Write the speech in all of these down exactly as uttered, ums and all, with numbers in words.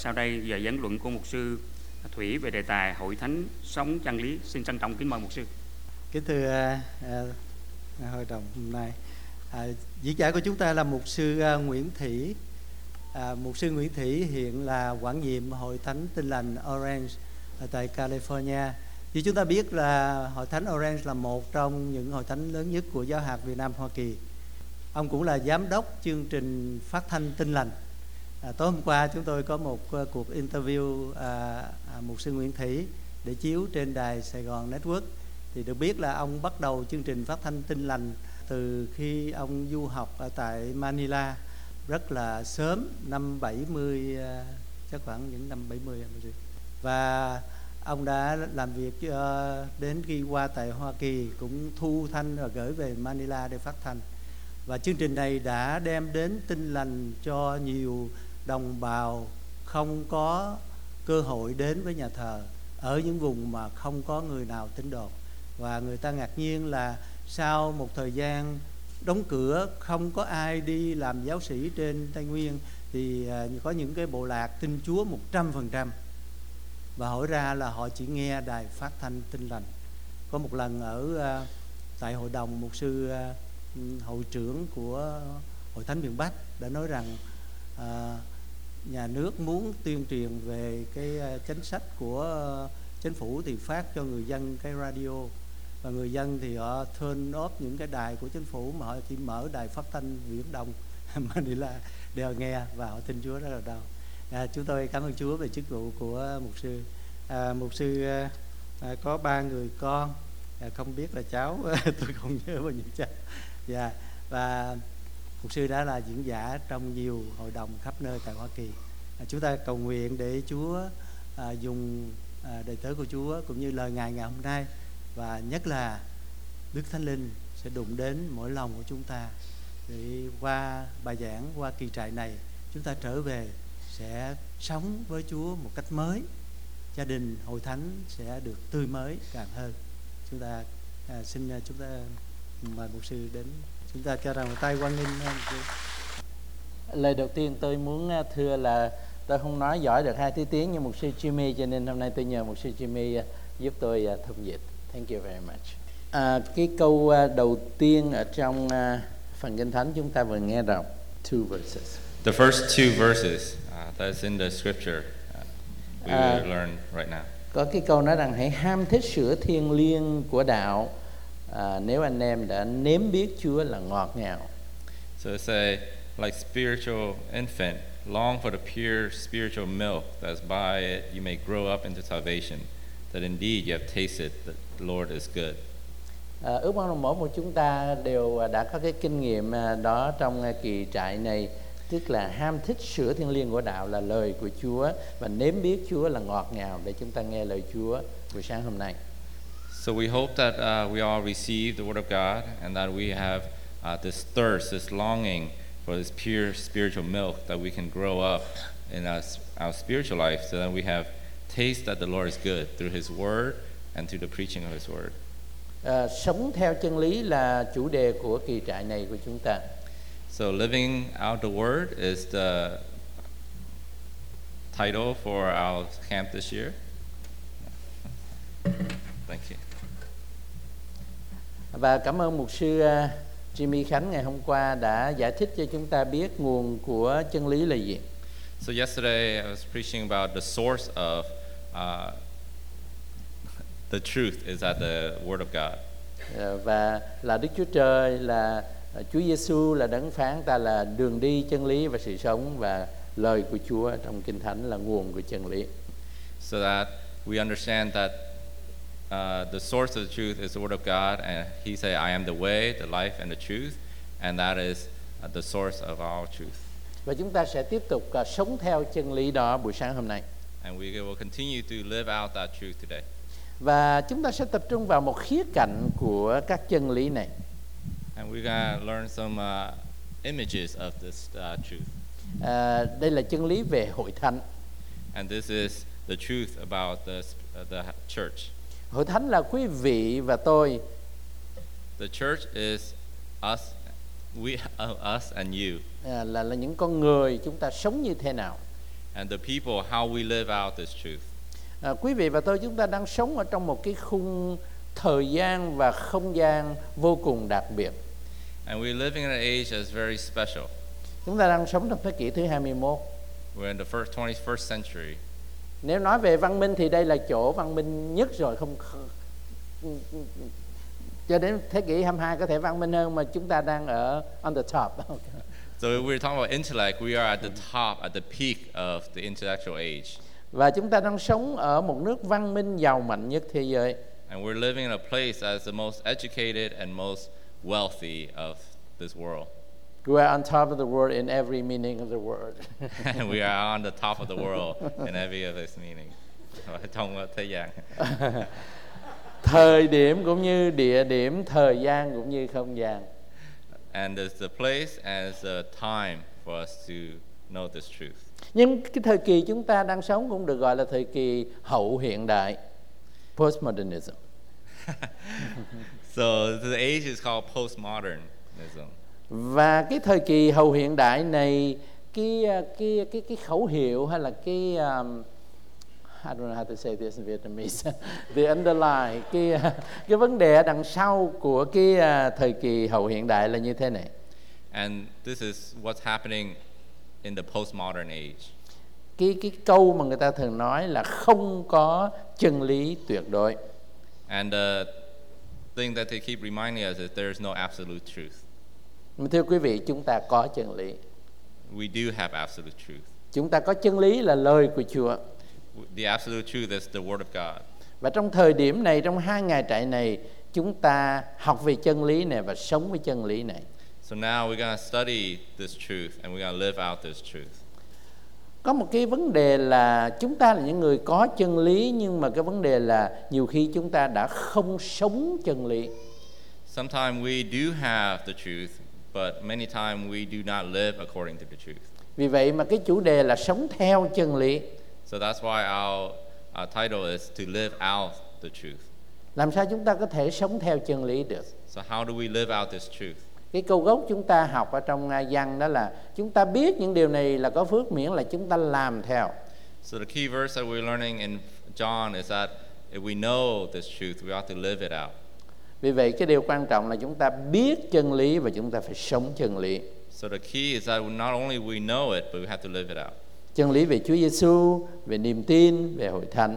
Sau đây giờ giảng luận của mục sư Thủy về đề tài Hội Thánh sống chân lý. Xin trân trọng kính mời mục sư. Kính thưa à, hội đồng hôm nay, à, diễn giả của chúng ta là mục sư à, Nguyễn Thị. À, mục sư Nguyễn Thị hiện là quản nhiệm Hội Thánh Tin Lành Orange ở tại California. Như chúng ta biết là Hội Thánh Orange là một trong những hội thánh lớn nhất của Giáo hạt Việt Nam Hoa Kỳ. Ông cũng là giám đốc chương trình phát thanh Tin Lành. À, tối hôm qua chúng tôi có một uh, cuộc interview à, à, mục sư Nguyễn Thị để chiếu trên đài Sài Gòn Network. Thì được biết là ông bắt đầu chương trình phát thanh Tin Lành từ khi ông du học ở tại Manila rất là sớm, năm bảy mươi, uh, chắc khoảng những năm bảy mươi. Và ông đã làm việc uh, đến khi qua tại Hoa Kỳ cũng thu thanh và gửi về Manila để phát thanh. Và chương trình này đã đem đến tin lành cho nhiều đồng bào không có cơ hội đến với nhà thờ ở những vùng mà không có người nào tín đồ. Và người ta ngạc nhiên là sau một thời gian đóng cửa, không có ai đi làm giáo sĩ trên Tây Nguyên, thì có những cái bộ lạc tin Chúa một trăm phần trăm. Và hỏi ra là họ chỉ nghe đài phát thanh Tin Lành. Có một lần ở tại hội đồng, mục sư hội trưởng của Hội Thánh miền Bắc đã nói rằng à, nhà nước muốn tuyên truyền về cái chính sách của chính phủ thì phát cho người dân cái radio, và người dân thì họ turn off những cái đài của chính phủ mà họ chỉ mở đài phát thanh Viễn Đông Manila đều nghe, và họ tin Chúa rất là đau. À, chúng tôi cảm ơn Chúa về chức vụ của mục sư. À, mục sư à, có ba người con, à, không biết là cháu tôi không nhớ bao nhiêu cháu. Yeah. Và mục sư đã là diễn giả trong nhiều hội đồng khắp nơi tại Hoa Kỳ. À, chúng ta cầu nguyện để Chúa à, dùng à, đầy tớ của Chúa cũng như lời Ngài ngày hôm nay, và nhất là Đức Thánh Linh sẽ đụng đến mỗi lòng của chúng ta, để qua bài giảng, qua kỳ trại này chúng ta trở về sẽ sống với Chúa một cách mới. Gia đình hội thánh sẽ được tươi mới càng hơn. Chúng ta à, xin chúng ta mời mục sư đến, chúng ta cho rằng một tay hoan nghênh. Lời đầu tiên tôi muốn thưa là tôi không nói giỏi được hai thứ tiếng như mục sư Jimmy, cho nên hôm nay tôi nhờ mục sư Jimmy giúp tôi thông dịch. Thank you very much. À, cái câu đầu tiên ở trong phần Kinh Thánh chúng ta vừa nghe đọc, two verses. The first two verses uh, that's in the scripture uh, we À, will learn right now. Có cái câu nói rằng hãy ham thích sữa thiêng liêng của đạo, à, nếu anh em đã nếm biết Chúa là ngọt ngào. So it say, like spiritual infant, long for the pure spiritual milk, that's by it you may grow up into salvation, that indeed you have tasted that the Lord is good. À, ước mong là mỗi một chúng ta đều đã có cái kinh nghiệm đó trong kỳ trại này, tức là ham thích sữa thiêng liêng của đạo là lời của Chúa, và nếm biết Chúa là ngọt ngào, để chúng ta nghe lời Chúa buổi sáng hôm nay. So we hope that uh, we all receive the Word of God, and that we have uh, this thirst, this longing for this pure spiritual milk, that we can grow up in our, our spiritual life, so that we have taste that the Lord is good through His Word and through the preaching of His Word. À, sống theo chân lý là chủ đề của kỳ trại này của chúng ta. So living out the Word is the title for our camp this year. Thank you. Và cảm ơn mục sư Jimmy Khánh ngày hôm qua đã giải thích cho chúng ta biết nguồn của chân lý là gì. So yesterday I was preaching about the source of uh, the truth is at the Word of God. À, và là Đức Chúa Trời, là Chúa Giêsu là đấng phán ta là đường đi, chân lý và sự sống, và lời của Chúa trong Kinh Thánh là nguồn của chân lý. So that we understand that uh, the source of the truth is the Word of God, and He said, I am the way, the life, and the truth, and that is uh, the source of our truth. Và chúng ta sẽ tiếp tục uh, sống theo chân lý đó buổi sáng hôm nay. And we will continue to live out that truth today. Và chúng ta sẽ tập trung vào một khía cạnh của các chân lý này. And we're going to learn some uh, images of this uh, truth. À, đây là chân lý về hội thánh. And this is the truth about the, uh, the church. Hội thánh là quý vị và tôi. The church is us, we, uh, us and you. À, là là những con người, chúng ta sống như thế nào. and the people how we live out this truth. À, quý vị và tôi chúng ta đang sống ở trong một cái khung thời gian và không gian vô cùng đặc biệt. And we're living in an age that's very special. Chúng ta đang sống trong thế kỷ thứ hai mươi mốt. We're in the first twenty-first century. Nếu nói về văn minh thì đây là chỗ văn minh nhất rồi, không, không cho đến thế kỷ hai mươi hai có thể văn minh hơn, mà chúng ta đang ở on the top. So if we're talking about intellect, we are at the top, at the peak of the intellectual age. Và chúng ta đang sống ở một nước văn minh giàu mạnh nhất thế giới. And we're living in a place that's the most educated and most wealthy of this world. We are on top of the world in every meaning of the word. And we are on the top of the world in every of its meaning. Trong thế gian. Thời điểm cũng như địa điểm, thời gian cũng như không gian. And there's the place and it's the time for us to know this truth. Nhưng cái thời kỳ chúng ta đang sống cũng được gọi là thời kỳ hậu hiện đại, postmodernism. So the age is called postmodernism. Và cái thời kỳ hậu hiện đại này, cái cái cái cái khẩu hiệu hay là cái um, I don't know how to say this in Vietnamese. The underline, cái cái vấn đề đằng sau của cái uh, thời kỳ hậu hiện đại là như thế này. And this is what's happening in the postmodern age. Cái cái câu mà người ta thường nói là không có chân lý tuyệt đối. And the thing that they keep reminding us is there is no absolute truth. Mà thưa quý vị, chúng ta có chân lý. We do have absolute truth. Chúng ta có chân lý là lời của Chúa. The absolute truth is the word of God. Và trong thời điểm này, trong hai ngày trại này, chúng ta học về chân lý này và sống với chân lý này. So now we're going to study this truth and we're going to live out this truth. Có một cái vấn đề là chúng ta là những người có chân lý, nhưng mà cái vấn đề là nhiều khi chúng ta đã không sống chân lý. Sometimes we do have the truth, but many times we do not live according to the truth. Vì vậy mà cái chủ đề là sống theo chân lý. So that's why our, our title is to live out the truth. Làm sao chúng ta có thể sống theo chân lý được? So how do we live out this truth? Cái câu gốc chúng ta học ở trong văn đó là chúng ta biết những điều này là có phước miễn là chúng ta làm theo. So the key verse that we're learning in John is that if we know this truth, we have to live it out. Vì vậy cái điều quan trọng là chúng ta biết chân lý và chúng ta phải sống chân lý. So the key is that not only we know it, but we have to live it out. Chân lý về Chúa Giêsu, về niềm tin, về hội thánh.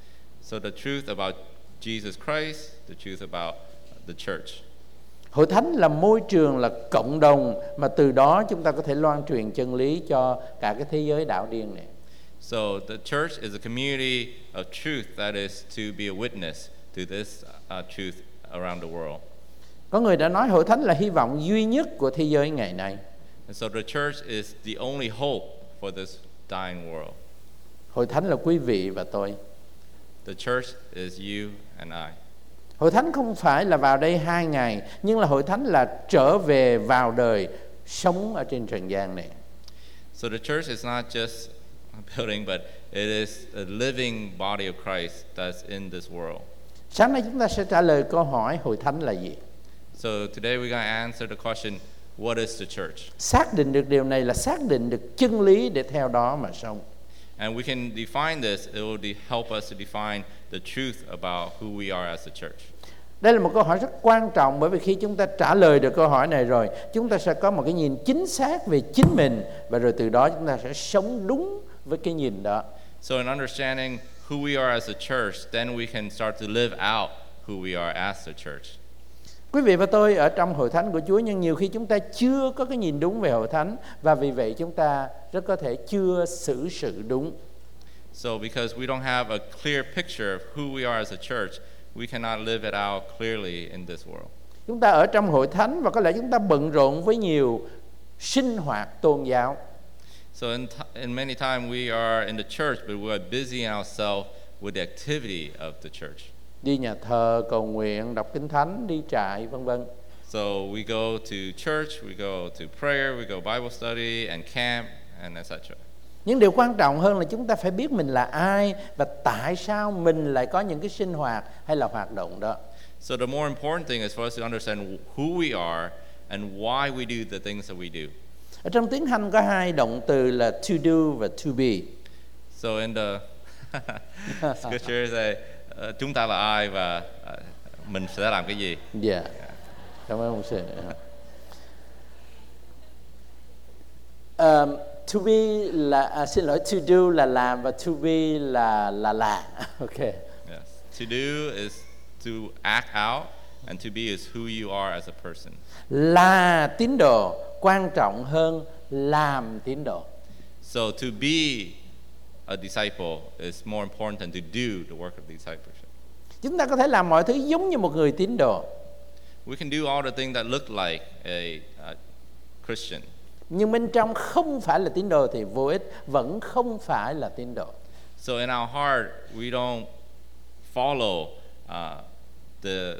So the truth about Jesus Christ, the truth about the church. Hội thánh là môi trường, là cộng đồng mà từ đó chúng ta có thể loan truyền chân lý cho cả cái thế giới đạo điên này. So the church is a community of truth that is to be a witness to this uh, truth around the world. Có người đã nói hội thánh là hy vọng duy nhất của thế giới ngày nay. And so the church is the only hope for this dying world. Hội thánh là quý vị và tôi. The church is you and I. Hội thánh không phải là vào đây hai ngày, nhưng là hội thánh là trở về vào đời, sống ở trên trần gian này. So the church is not just a building, but it is a living body of Christ that's in this world. Sáng nay chúng ta sẽ trả lời câu hỏi hội thánh là gì? So today we're going to answer the question, what is the church? Xác định được điều này là xác định được chân lý để theo đó mà sống. And we can define this, it will help us to define the truth about who we are as a church. Đây là một câu hỏi rất quan trọng, bởi vì khi chúng ta trả lời được câu hỏi này rồi, chúng ta sẽ có một cái nhìn chính xác về chính mình, và rồi từ đó chúng ta sẽ sống đúng với cái nhìn đó. So in understanding who we are as a church, then we can start to live out who we are as a church. Quý vị và tôi ở trong hội thánh của Chúa, nhưng nhiều khi chúng ta chưa có cái nhìn đúng về hội thánh, và vì vậy chúng ta rất có thể chưa xử sự đúng. So because we don't have a clear picture of who we are as a church, we cannot live it out clearly in this world. Chúng ta ở trong hội thánh và có lẽ chúng ta bận rộn với nhiều sinh hoạt tôn giáo. So in, t- in many times we are in the church, but we are busy ourselves with the activity of the church. Đi nhà thờ, cầu nguyện, đọc kinh thánh, đi trại, vân vân. So we go to church, we go to prayer, we go Bible study and camp and et cetera. Nhưng điều quan trọng hơn là chúng ta phải biết mình là ai và tại sao mình lại có những cái sinh hoạt hay là hoạt động đó. So the more important thing is for us to understand who we are and why we do the things that we do. Ở trong tiếng Anh có hai động từ là to do và to be. So in the scripture say, uh, chúng ta là ai và uh, mình sẽ làm cái gì? Dạ. Cảm ơn mục sư. Um, to be là à, xin lỗi, to do là làm và to be là là là. Okay. Yes. To do is to act out, and to be is who you are as a person. Là tín đồ quan trọng hơn làm tín đồ. So to be a disciple is more important than to do the work of discipleship. Chúng ta có thể làm mọi thứ giống như một người tín đồ, We can do all the things that look like a, a Christian, nhưng bên trong không phải là tín đồ thì vô ích, vẫn không phải là tín đồ. so in our heart we don't follow uh, the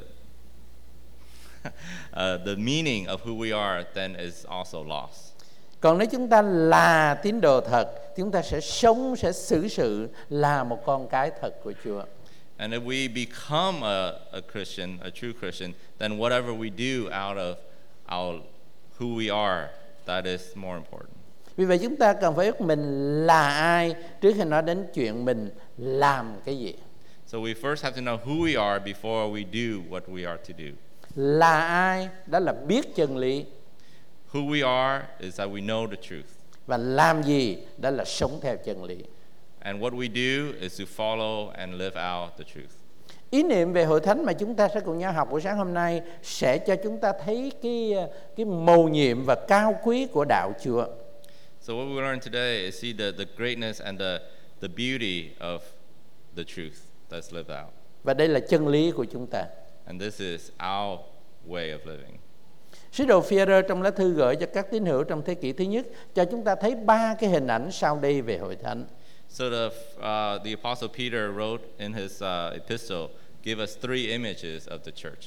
uh, the meaning of who we are, then is also lost. Còn nếu chúng ta là tín đồ thật, chúng ta sẽ sống, sẽ xử sự là một con cái thật của Chúa. And if we become a, a Christian, a true Christian, then whatever we do out of our who we are, that is more important. Vì vậy chúng ta cần phải biết mình là ai trước khi nói đến chuyện mình làm cái gì. So we first have to know who we are before we do what we are to do. Là ai? Đó là biết chân lý. Who we are is that we know the truth. Và làm gì? Đó là sống theo chân lý. And what we do is to follow and live out the truth. Ý niệm về hội thánh mà chúng ta sẽ cùng nhau học buổi sáng hôm nay sẽ cho chúng ta thấy cái cái mầu nhiệm và cao quý của đạo Chúa. So what we learn today is see the, the greatness and the, the beauty of the truth that's lived out. Và đây là chân lý của chúng ta. And this is our way of living. Sứ đồ Phi-e-rơ trong lá thư gửi cho các tín hữu trong thế kỷ thứ nhất cho chúng ta thấy ba cái hình ảnh sau đây về hội thánh. So the, uh, the Apostle Peter wrote in his uh, epistle, give us three images of the church.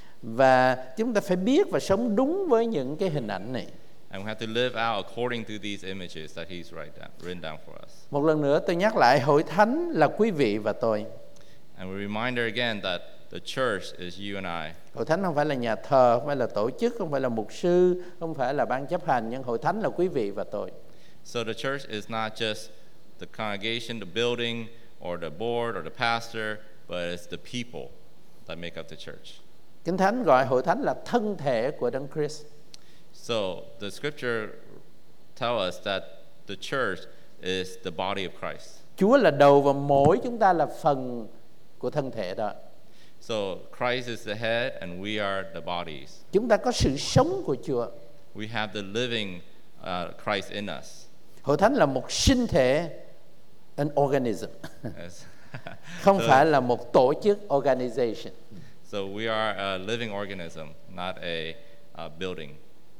Và chúng ta phải biết và sống đúng với những cái hình ảnh này. And we have to live out according to these images that he's write down, written down for us. Một lần nữa tôi nhắc lại, hội thánh là quý vị và tôi. And we reminder again that the church is you and I. Hội thánh không phải là nhà thờ, không phải là tổ chức, không phải là mục sư, không phải là ban chấp hành, nhưng hội thánh là quý vị và tôi. So the church is not just the congregation, the building, or the board, or the pastor, but it's the people that make up the church. Kinh Thánh gọi hội thánh là thân thể của Đấng Christ. So the scripture tell us that the church is the body of Christ. Chúa là đầu và mỗi chúng ta là phần của thân thể đó. So Christ is the head and we are the bodies. Chúng ta có sự sống của Chúa. We have the living uh, Christ in us. Hội thánh là một sinh thể, an organism. Yes. Không So- phải là một tổ chức, organization. So we are a living organism, not a uh, building.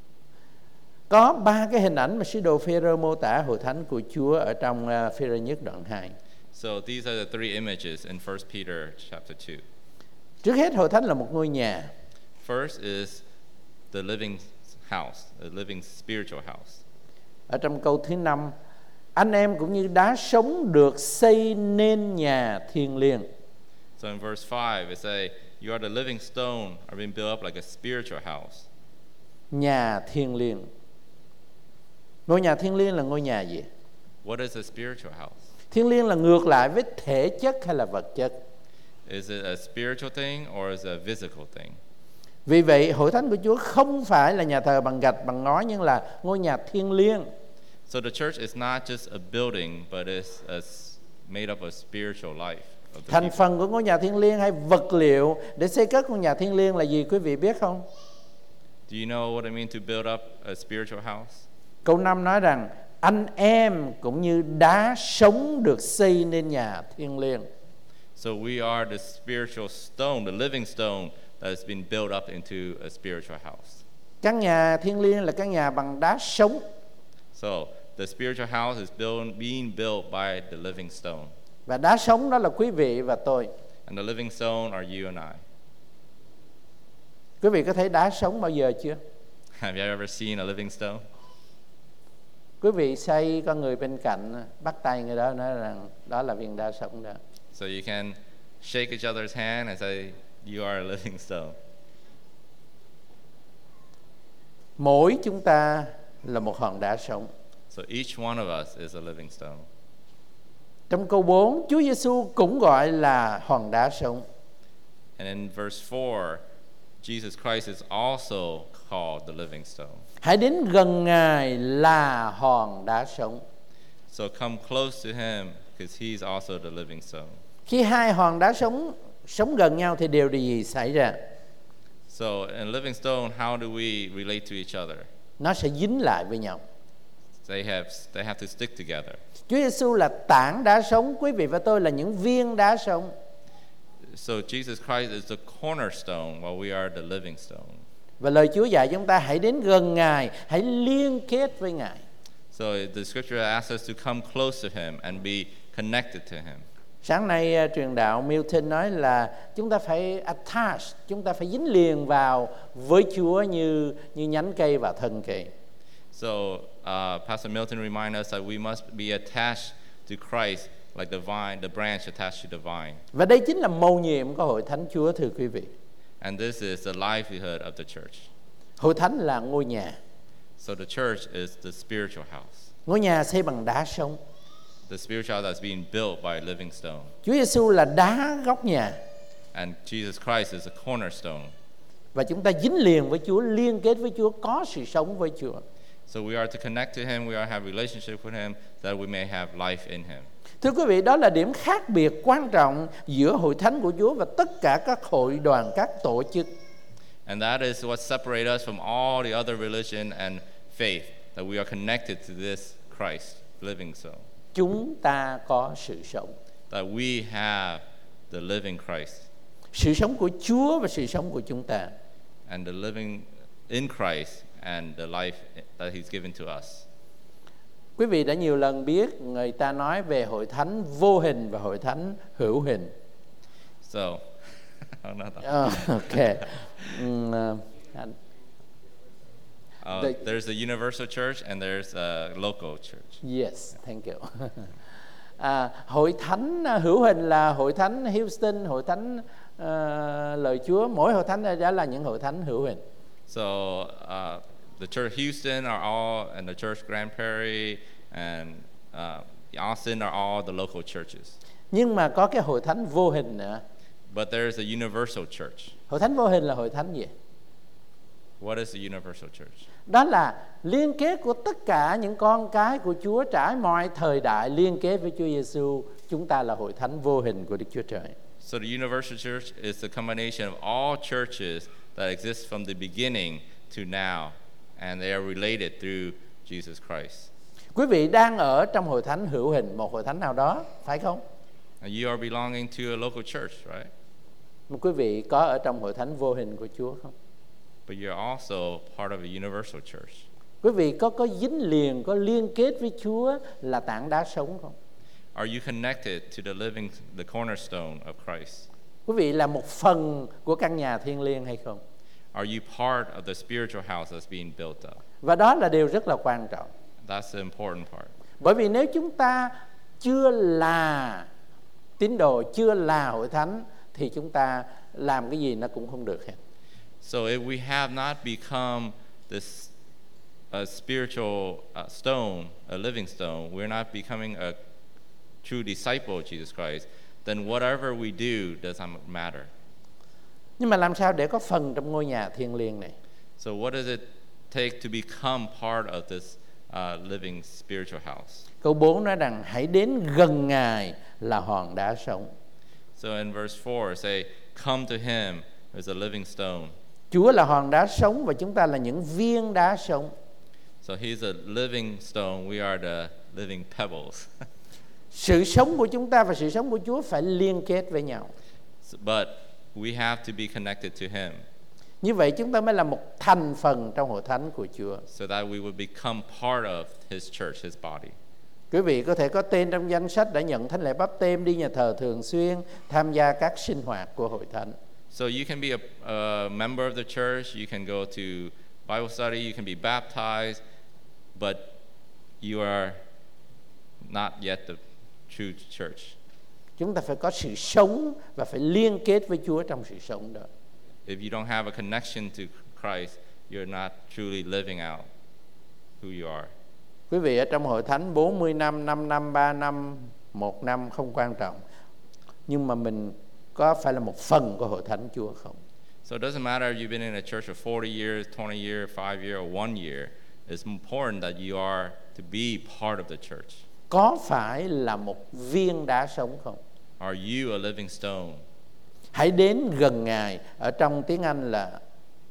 Có ba cái hình ảnh mà sứ đồ Phi-e-rơ mô tả hội thánh của Chúa ở trong uh, Phi-e-rơ nhất đoạn hai. So these are the three images in First Peter chapter two. Trước hết hội thánh là một ngôi nhà. First is the living house, the living spiritual house. Ở trong câu thứ năm, anh em cũng như đá sống được xây nên nhà thiêng liêng. So in verse five, it say, you are the living stone, are being built up like a spiritual house. Nhà thiêng liêng. Ngôi nhà thiêng liêng là ngôi nhà gì? What is a spiritual house? Thiêng liêng là ngược lại với thể chất hay là vật chất? Is it a spiritual thing or is it a physical thing? Vì vậy hội thánh của Chúa không phải là nhà thờ bằng gạch bằng ngói, nhưng là ngôi nhà thiêng liêng. So the church is not just a building, but it's a s- made up of spiritual life of the Thành people. phần của ngôi nhà thiêng liêng hay vật liệu để xây cất ngôi nhà thiêng liêng là gì, quý vị biết không? Do you know what I mean to build up a spiritual house? Câu năm nói rằng anh em cũng như đá sống được xây nên nhà thiêng liêng. So we are the spiritual stone, the living stone that has been built up into a spiritual house. Căn nhà thiêng liêng là căn nhà bằng đá sống. So the spiritual house is built, being built by the living stone. Và đá sống đó là quý vị và tôi. And the living stone are you and I. Quý vị có thấy đá sống bao giờ chưa? Have you ever seen a living stone? Quý vị xây con người bên cạnh, bắt tay người đó nói rằng đó là viên đá sống đó. So you can shake each other's hand and say, you are a living stone. Mỗi chúng ta là một hòn đá sống. So each one of us is a living stone. Trong câu bốn, Chúa Giêsu cũng gọi là hòn đá sống. And in verse four, Jesus Christ is also called the living stone. Hãy đến gần Ngài là hòn đá sống. So come close to him because he's also the living stone. Khi hai hòn đá sống sống gần nhau thì điều gì xảy ra? So in living stone, how do we relate to each other? Nó sẽ dính lại với nhau. They have they have to stick together. Chúa Giêsu là tảng đá sống, quý vị và tôi là những viên đá sống. So Jesus Christ is the cornerstone while we are the living stone. Và lời Chúa dạy chúng ta hãy đến gần Ngài, hãy liên kết với Ngài. So the scripture asks us to come close to him and be connected to him. Sáng nay uh, truyền đạo Milton nói là chúng ta phải attach, chúng ta phải dính liền vào với Chúa như như nhánh cây vào thân cây. So uh, Pastor Milton reminded us that we must be attached to Christ like the vine, the branch attached to the vine. Và đây chính là mầu nhiệm của hội thánh Chúa, thưa quý vị. And this is the livelihood of the church. Hội thánh là ngôi nhà. So the church is the spiritual house. Ngôi nhà xây bằng đá sống. The spiritual house that's being built by a living stone. Chúa Giêsu là đá góc nhà. And Jesus Christ is a cornerstone. Và chúng ta dính liền với Chúa, liên kết với Chúa, có sự sống với Chúa. So we are to connect to him, we are to have relationship with him, that we may have life in him. Thưa quý vị, đó là điểm khác biệt quan trọng giữa hội thánh của Chúa và tất cả các hội đoàn, các tổ chức. And that is what separates us from all the other religion and faith, that we are connected to this Christ, living stone. Chúng ta có sự sống. That we have the living Christ. Sự sống của Chúa và sự sống của chúng ta. And the living in Christ and the life that he's given to us. Quý vị đã nhiều lần biết người ta nói về hội thánh vô hình và hội thánh hữu hình. So, not that. Oh, okay. Um, uh, Uh, The- there's a universal church and there's a local church. Yes, thank you. À, hội thánh hữu hình là hội thánh Houston, hội thánh uh, lời Chúa. Mỗi hội thánh đó là những hội thánh hữu hình. So uh, the church Houston are all, and the church Grand Prairie and uh, Austin are all the local churches. Nhưng mà có cái hội thánh vô hình nữa. But there's a universal church. Hội thánh vô hình là hội thánh gì? What is the universal church? Đó là liên kết của tất cả những con cái của Chúa trải mọi thời đại, liên kết với Chúa Giêsu. Chúng ta là hội thánh vô hình của Đức Chúa Trời. So the universal church is the combination of all churches that exist from the beginning to now, and they are related through Jesus Christ. Quý vị đang ở trong hội thánh hữu hình, một hội thánh nào đó, phải không? And you are belonging to a local church, right? Mà quý vị có ở trong hội thánh vô hình của Chúa không? But you're also part of a universal church. Quý vị có có dính liền, có liên kết với Chúa là tảng đá sống không? Are you connected to the living, the cornerstone of Christ? Quý vị là một phần của căn nhà thiêng liêng hay không? Are you part of the spiritual house that's being built up? Và đó là điều rất là quan trọng. That's the important part. Bởi vì nếu chúng ta chưa là tín đồ, chưa là hội thánh thì chúng ta làm cái gì nó cũng không được hết. So if we have not become this a spiritual uh, stone, a living stone, we're not becoming a true disciple of Jesus Christ, then whatever we do doesn't matter. Nhưng mà làm sao để có phần trong ngôi nhà thiêng liêng này? So what does it take to become part of this uh, living spiritual house? Câu bốn nói rằng hãy đến gần Ngài là hòn đá sống. So in verse four, say, come to him as a living stone. Chúa là hòn đá sống và chúng ta là những viên đá sống. So he's a living stone, we are the living pebbles. Sự sống của chúng ta và sự sống của Chúa phải liên kết với nhau. But we have to be connected to him Như vậy chúng ta mới là một thành phần trong hội thánh của Chúa. so that we would become part of his church, his body. Quý vị có thể có tên trong danh sách đã nhận thánh lễ báp têm, đi nhà thờ thường xuyên, tham gia các sinh hoạt của hội thánh. So you can be a, a member of the church, you can go to Bible study, you can be baptized, but you are not yet the true church. Chúng ta phải có sự sống và phải liên kết với Chúa trong sự sống đó. If you don't have a connection to Christ, you're not truly living out who you are. Quý vị ở trong hội thánh bốn mươi năm, năm năm, ba năm, một năm không quan trọng, nhưng mà mình có phải là một phần của hội thánh Chúa không? So it doesn't matter if you've been in a church for forty years, twenty years, five years, or one year. It's important that you are to be part of the church. Có phải là một viên đá sống không? Are you a living stone? Hãy đến gần Ngài. Ở trong tiếng Anh là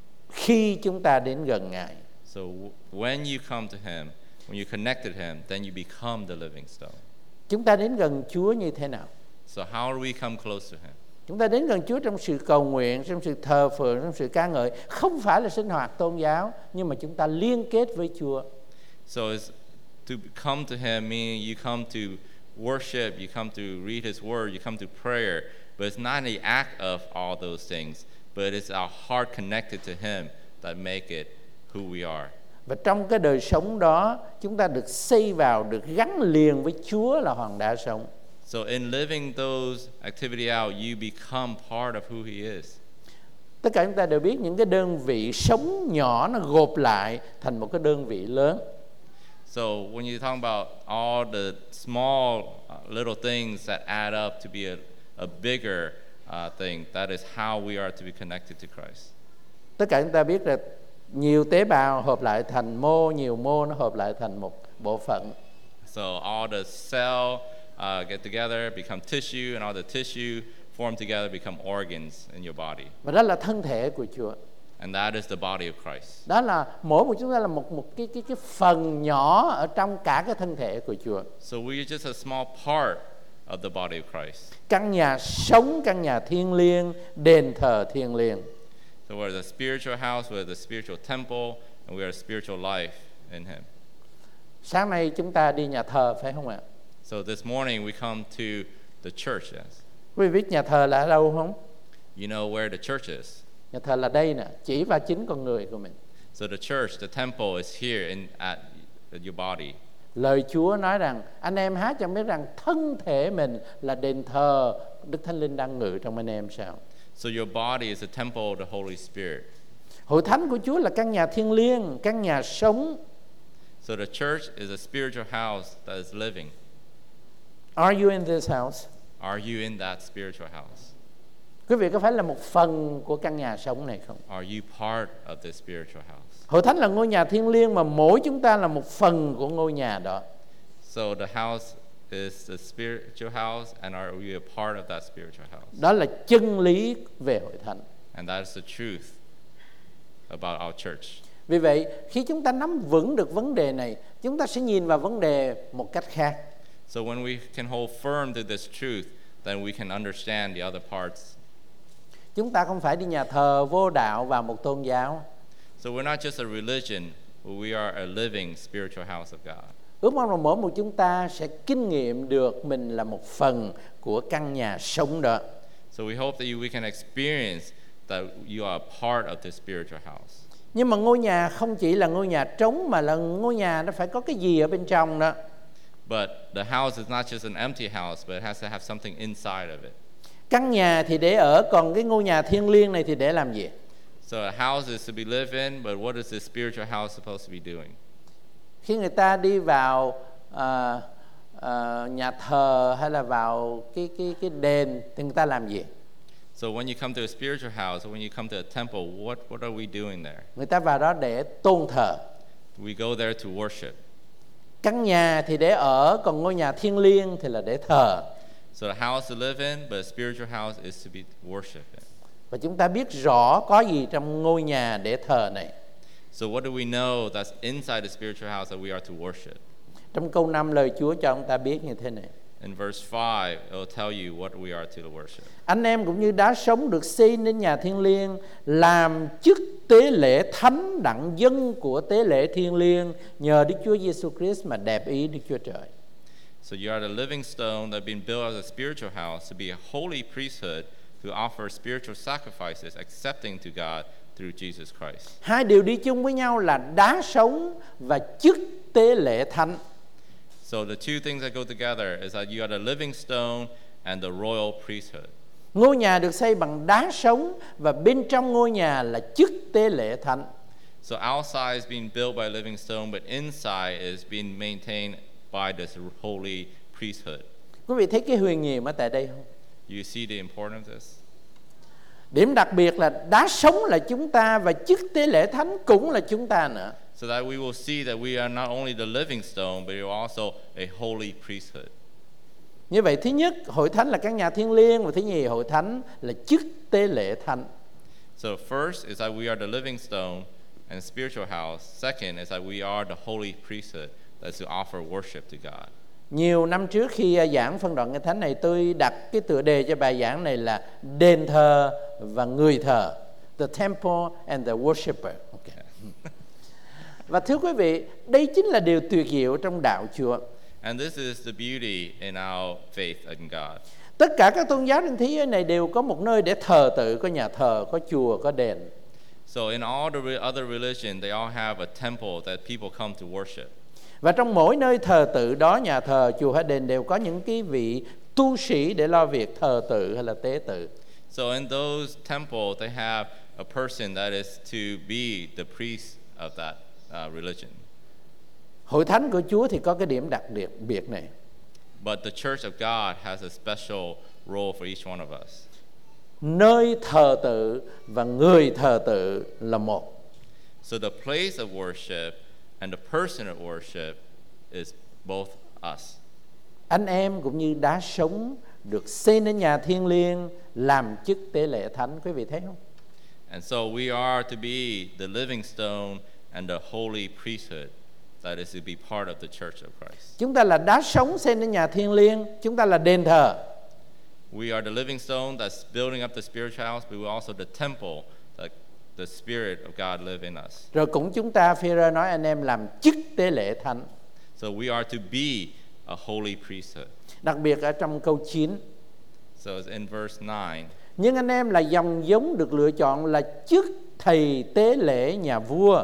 khi chúng ta đến gần Ngài. So w- when you come to Him, when you connect to Him, then you become the living stone. Chúng ta đến gần Chúa như thế nào? So how do we come close to Him? Chúng ta đến gần Chúa trong sự cầu nguyện, trong sự thờ phượng, trong sự ca ngợi. Không phải là sinh hoạt tôn giáo, nhưng mà chúng ta liên kết với Chúa. So it's to come to Him, meaning you come to worship, you come to read His Word, you come to prayer. But it's not the act of all those things, but it's our heart connected to Him that make it who we are. Và trong cái đời sống đó, chúng ta được xây vào, được gắn liền với Chúa là hòn đá sống. So in living those activity out, you become part of who He is. Tất cả chúng ta đều biết những cái đơn vị sống nhỏ nó gộp lại thành một cái đơn vị lớn. So when you talk about all the small uh, little things that add up to be a, a bigger uh, thing, that is how we are to be connected to Christ. Tất cả chúng ta biết là nhiều tế bào hợp lại thành mô, nhiều mô nó hợp lại thành một bộ phận. So all the cell uh, get together, become tissue, and all the tissue form together, become organs in your body. Và đó là thân thể của Chúa. And that is the body of Christ. Đó là mỗi một chúng ta là một một cái cái cái phần nhỏ ở trong cả cái thân thể của Chúa. So we are just a small part of the body of Christ. Căn nhà sống, căn nhà thiêng liêng, đền thờ thiêng liêng. So we're the spiritual house, we're the spiritual temple, and we are spiritual life in Him. Sáng nay chúng ta đi nhà thờ phải không ạ? So this morning we come to the church. Yes. Quý vị biết nhà thờ là ở đâu không? You know where the church is. Nhà thờ là đây nè, chỉ và chính con người của mình. So the church, the temple is here in at your body. Lời Chúa nói rằng anh em hát cho biết rằng thân thể mình là đền thờ Đức Thánh Linh đang ngự trong anh em sao? So your body is the temple of the Holy Spirit. Hội thánh của Chúa là căn nhà thiêng liêng, căn nhà sống. So the church is a spiritual house that is living. Are you in this house? Are you in that spiritual house? Quý vị có phải là một phần của căn nhà sống này không? Are you part of the spiritual house? Hội thánh là ngôi nhà thiêng liêng mà mỗi chúng ta là một phần của ngôi nhà đó. So the house is the spiritual house, and are we a part of that spiritual house? Đó là chân lý về hội thánh. And that is the truth about our church. Vì vậy, khi chúng ta nắm vững được vấn đề này, chúng ta sẽ nhìn vào vấn đề một cách khác. So when we can hold firm to this truth, then we can understand the other parts. Chúng ta không phải đi nhà thờ vô đạo vào một tôn giáo. So we're not just a religion, but we are a living spiritual house of God. Ước mong là mỗi một chúng ta sẽ kinh nghiệm được mình là một phần của căn nhà sống đó. So we hope that you, we can experience that you are a part of this spiritual house. Nhưng mà ngôi nhà không chỉ là ngôi nhà trống, mà là ngôi nhà nó phải có cái gì ở bên trong đó. But the house is not just an empty house, but it has to have something inside of it. Căn nhà thì để ở, còn cái ngôi nhà thiêng liêng này thì để làm gì? So a house is to be lived in, but what is this spiritual house supposed to be doing? Khi người ta đi vào uh, uh, nhà thờ hay là vào cái cái cái đền thì người ta làm gì? So when you come to a spiritual house, or when you come to a temple, what, what are we doing there? Người ta vào đó để tôn thờ. We go there to worship. Căn nhà thì để ở, còn ngôi nhà thiêng liêng thì là để thờ. So the house to live in, but a spiritual house is to be worshiped. Và chúng ta biết rõ có gì trong ngôi nhà để thờ này. So what do we know that's inside the spiritual house that we are to worship? Trong câu năm lời Chúa cho chúng ta biết như thế này. In verse five, it will tell you what we are to worship. Anh em cũng như đá sống được xây nên nhà thiêng liêng, làm chức tế lễ thánh đặng dân của tế lễ thiêng liêng, nhờ Đức Chúa Giêsu Christ mà đẹp ý Đức Chúa Trời. So you are the living stone that have been built as a spiritual house to be a holy priesthood to offer spiritual sacrifices accepting to God through Jesus Christ. Hai điều đi chung với nhau là đá sống và chức tế lễ thánh. So the two things that go together is that you are the living stone and the royal priesthood. Ngôi nhà được xây bằng đá sống và bên trong ngôi nhà là chức tế lễ thánh. So outside is being built by a living stone, but inside is being maintained by this holy priesthood. Quý vị thấy cái huyền nhiệm ở tại đây không? You see the importance of this? Điểm đặc biệt là đá sống là chúng ta và chức tế lễ thánh cũng là chúng ta nữa. So that we will see that we are not only the living stone, but we are also a holy priesthood. Như vậy thứ nhất, hội thánh là căn nhà thiêng liêng, và thứ nhì, hội thánh là chức tế lễ thánh. So first is that we are the living stone and spiritual house. Second is that we are the holy priesthood that's to offer worship to God. Nhiều năm trước khi giảng phân đoạn Kinh Thánh này, tôi đặt cái tựa đề cho bài giảng này là đền thờ và người thờ, the temple and the worshipper. Okay. Và thưa quý vị, đây chính là điều tuyệt diệu trong đạo Chúa. And this is the beauty in our faith in God. Tất cả các tôn giáo trên thế giới này đều có một nơi để thờ tự, có nhà thờ, có chùa, có đền. So in all the other religion, they all have a temple that people come to worship. Và trong mỗi nơi thờ tự đó, nhà thờ, chùa hay đền, đều có những cái vị tu sĩ để lo việc thờ tự hay là tế tự. So in those temples, they have a person that is to be the priest of that uh, religion. Hội thánh của Chúa thì có cái điểm đặc biệt này. But the church of God has a special role for each one of us. Nơi thờ tự và người thờ tự là một. So the place of worship and the person of worship is both us. Anh em cũng như đá sống được xây nên nhà thiêng liêng, làm chức tế lễ thánh. Quý vị thấy không? And so we are to be the living stone and the holy priesthood that is to be part of the church of Christ. Chúng ta là đá sống xây nên nhà thiêng liêng, chúng ta là đền thờ. We are the living stone that's building up the spiritual house, but we're also the temple that the Spirit of God live in us. Rồi cũng chúng ta, Phi-rơ nói, anh em làm chức tế lễ thánh. So we are to be a holy priesthood. Đặc biệt ở trong câu chín. So it's in verse nine. Nhưng anh em là dòng giống được lựa chọn, là chức thầy tế lễ nhà vua.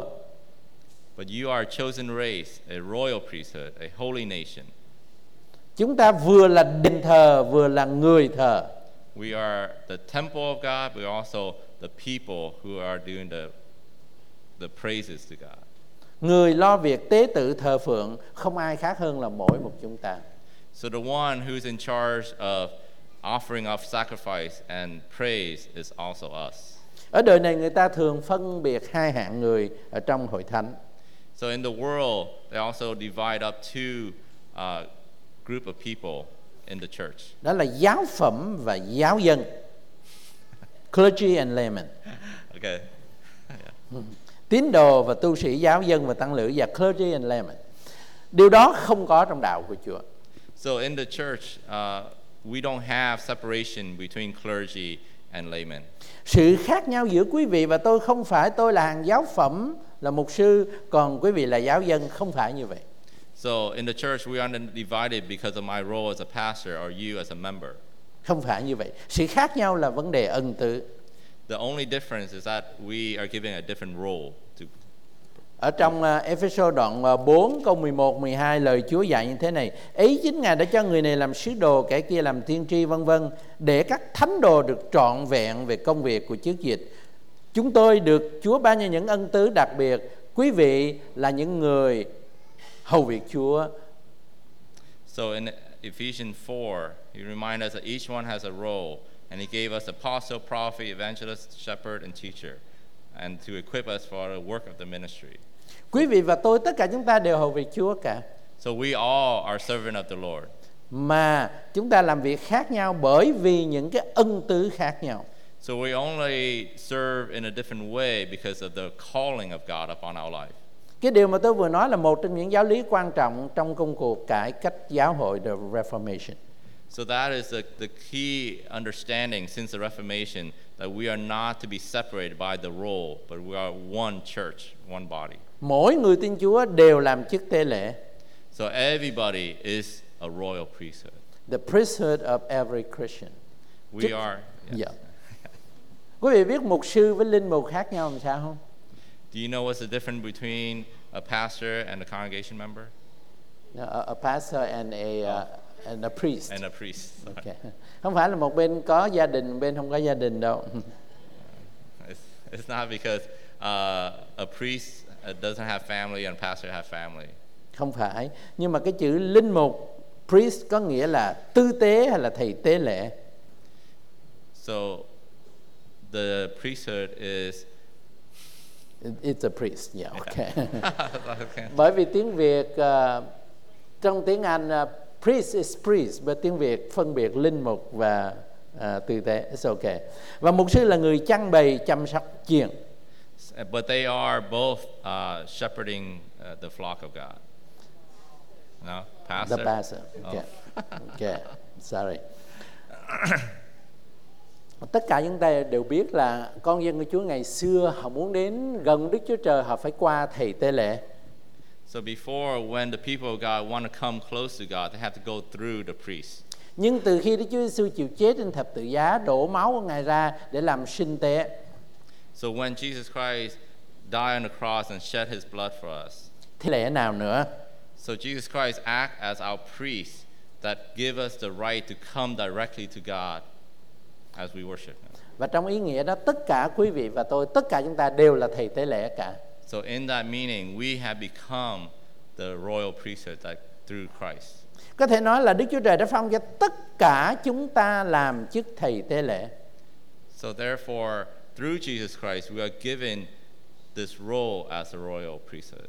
But you are a chosen race, a royal priesthood, a holy nation. Chúng ta vừa là đền thờ, vừa là người thờ. We are the temple of God, but we're also the people who are doing the, the praises to God. Người lo việc tế tự thờ phượng không ai khác hơn là mỗi một chúng ta. So the one who's in charge of offering up sacrifice and praise is also us. Ở đời này người ta thường phân biệt hai hạng người ở trong hội thánh. So in the world, they also divide up two uh, group of people in the church. Đó là giáo phẩm và giáo dân. Clergy and laymen. Okay. Tín đồ và tu sĩ, giáo dân và tăng lữ, và clergy and laymen. Điều đó không có trong đạo của Chúa. So in the church, uh, we don't have separation between clergy and laymen. Sự khác nhau giữa quý vị và tôi không phải tôi là hàng giáo phẩm, là mục sư, còn quý vị là giáo dân, không phải như vậy. So in the church, we aren't divided because of my role as a pastor or you as a member. Không phải như vậy. Sự khác nhau là vấn đề ân tứ. The only difference is that we are giving a different role to. Ở trong uh, Ephesos đoạn uh, bốn câu mười một mười hai, lời Chúa dạy như thế này: ấy chính Ngài đã cho người này làm sứ đồ, kẻ kia làm tiên tri, vân vân, để các thánh đồ được trọn vẹn về công việc của chức dịch. Chúng tôi được Chúa ban cho những ân tứ đặc biệt. Quý vị là những người hầu việc Chúa. So in Ephesians four, he reminds us that each one has a role, and he gave us apostle, prophet, evangelist, shepherd, and teacher, and to equip us for the work of the ministry. Quý vị và tôi, tất cả chúng ta đều hầu việc Chúa cả. So we all are servant of the Lord. Mà chúng ta làm việc khác nhau bởi vì những cái ân tứ khác nhau. So we only serve in a different way because of the calling of God upon our life. Cái điều mà tôi vừa nói là một trong những giáo lý quan trọng trong công cuộc cải cách giáo hội, the Reformation. So that is the, the key understanding since the Reformation, that we are not to be separated by the role, but we are one church, one body. Mỗi người tin Chúa đều làm chức tế lễ. So everybody is a royal priesthood. The priesthood of every Christian. We Chức- are. Yes. Dạ. Quý vị biết mục sư với linh mục khác nhau làm sao không? Do you know what's the difference between a pastor and a congregation member A, a pastor and a, uh, and a priest. and a priest? Sorry. Okay. Không phải là một bên có gia đình, một bên không có gia đình đâu. It's, it's not because uh, a priest uh, doesn't have family and a pastor have family. Không phải. Nhưng mà cái chữ linh mục priest có nghĩa là tư tế hay là thầy tế lễ? So the priesthood is It's a priest, yeah, okay. okay. Bởi vì tiếng Việt uh, trong tiếng Anh uh, priest is priest, và tiếng Việt phân biệt linh mục và uh, tư tế. It's okay. Và mục sư là người chăn bày, chăm sóc chiên. But they are both uh, shepherding uh, the flock of God. No, pastor. The pastor. Okay. Oh. Okay. Sorry. Tất cả chúng ta đều biết là con dân của Chúa ngày xưa họ muốn đến gần Đức Chúa Trời, họ phải qua thầy tế lễ. So before, when the people of God want to come close to God, they have to go through the priest. Nhưng từ khi Đức Chúa Giêsu chịu chết trên thập tự giá, đổ máu của Ngài ra để làm sinh tế. So when Jesus Christ died on the cross and shed his blood for us, Thế lẽ nào nữa? so Jesus Christ act as our priest that give us the right to come directly to God as we worship him. Và trong ý nghĩa đó, tất cả quý vị và tôi, tất cả chúng ta đều là thầy tế lễ cả. So in that meaning, we have become the royal priesthood that through Christ. Có thể nói là Đức Chúa Trời đã phong cho tất cả chúng ta làm chức thầy tế lễ. So therefore, through Jesus Christ, we are given this role as a royal priesthood.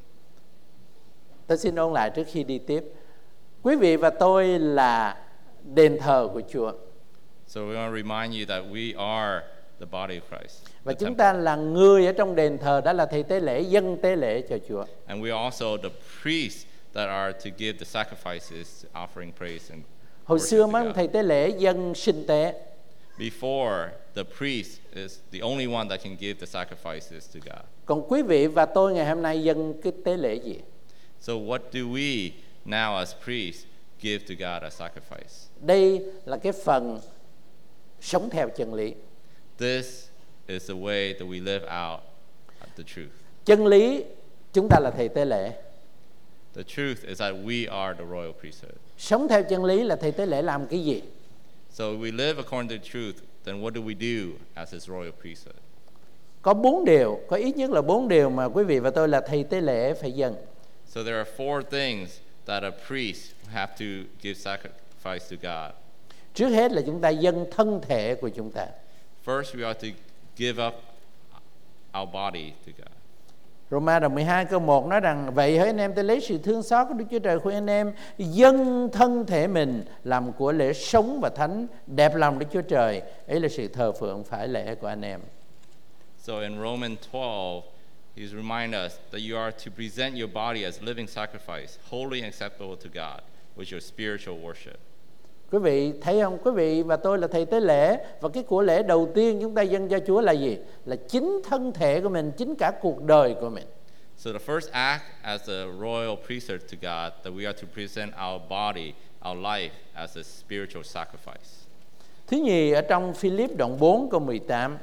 Tôi xin ôn lại trước khi đi tiếp. Quý vị và tôi là đền thờ của Chúa. So we want to remind you that we are the body of Christ. Và the chúng temple. ta là người ở trong đền thờ, đó là thầy tế lễ, dâng tế lễ cho Chúa. And we are also the priests that are to give the sacrifices, offering praise and Hồi worship xưa to mấy ông God. thầy tế lễ dâng sinh tế. Before, the priest is the only one that can give the sacrifices to God. Còn quý vị và tôi ngày hôm nay dâng cái tế lễ gì? So what do we now as priests give to God as sacrifice? Đây là cái phần sống theo chân lý. This is the way that we live out the truth. Chân lý, chúng ta là thầy tế lễ. The truth is that we are the royal priesthood. Sống theo chân lý là thầy tế lễ làm cái gì? So if we live according to the truth, then what do we do as his royal priesthood? Có bốn điều, có ít nhất là bốn điều mà quý vị và tôi là thầy tế lễ phải dâng. So there are four things that a priest have to give sacrifice to God. Trước hết là chúng ta dâng thân thể của chúng ta. First, we have to give up our body to God. Roma đoạn mười hai câu một nói rằng: vậy hỡi anh em, tôi lấy sự thương xót của Đức Chúa Trời khuyên anh em dâng thân thể mình làm của lễ sống và thánh, đẹp lòng Đức Chúa Trời, ấy là sự thờ phượng phải lễ của anh em. So in Romans twelve, he's remind us that you are to present your body as living sacrifice, holy and acceptable to God, which is your spiritual worship. Quý vị thấy không? Quý vị và tôi là thầy tế lễ, và cái của lễ đầu tiên chúng ta dâng cho Chúa là gì? Là chính thân thể của mình, chính cả cuộc đời của mình. So the first act as a royal priesthood to God, that we are to present our body, our life as a spiritual sacrifice. Thứ nhì, ở trong Philip đoạn bốn câu mười tám.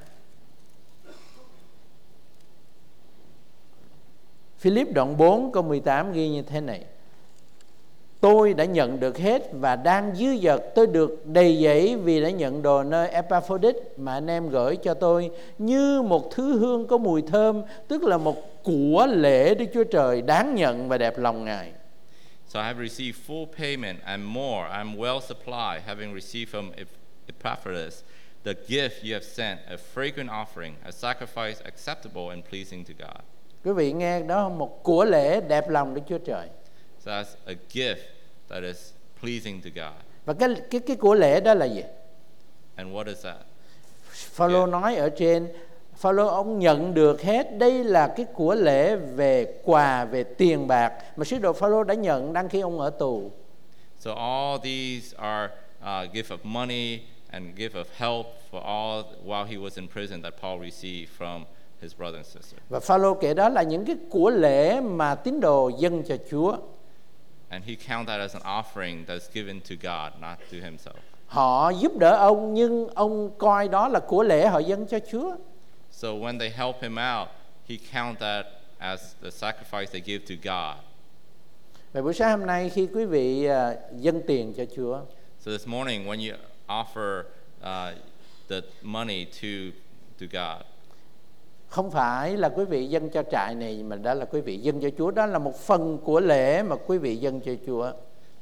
Philip đoạn bốn câu mười tám ghi như thế này: tôi đã nhận được hết và đang dư dật, tôi được đầy dẫy vì đã nhận đồ nơi Epaphroditus mà anh em gửi cho tôi, như một thứ hương có mùi thơm, tức là một của lễ Đức Chúa Trời đáng nhận và đẹp lòng Ngài. So I have received full payment and more. I am well supplied, having received from Epaphroditus the gift you have sent, a fragrant offering, a sacrifice acceptable and pleasing to God. Quý vị nghe đó không? Một của lễ đẹp lòng Đức Chúa Trời. So that's a gift that is pleasing to God. Và cái cái cái của lễ đó là gì? And what is that? Phaolô Yeah. nói ở trên, Phaolô ông nhận được hết, đây là cái của lễ về quà, về tiền bạc mà sứ đồ Phaolô đã nhận đang khi ông ở tù. So all these are uh, gift of money and gift of help for all while he was in prison that Paul received from his brother and sister. Và Phaolô kể đó là những cái của lễ mà tín đồ dâng cho Chúa. And he counted that as an offering that's given to God, not to himself. Họ giúp đỡ ông, nhưng ông coi đó là của lễ họ dâng cho Chúa. So when they help him out, he counted that as the sacrifice they give to God. Và buổi sáng hôm nay khi quý vị uh, dâng tiền cho Chúa, So this morning when you offer uh, the money to to God, không phải là quý vị dâng cho trại này, mà đó là quý vị dâng cho Chúa. Đó là một phần của lễ mà quý vị dâng cho Chúa.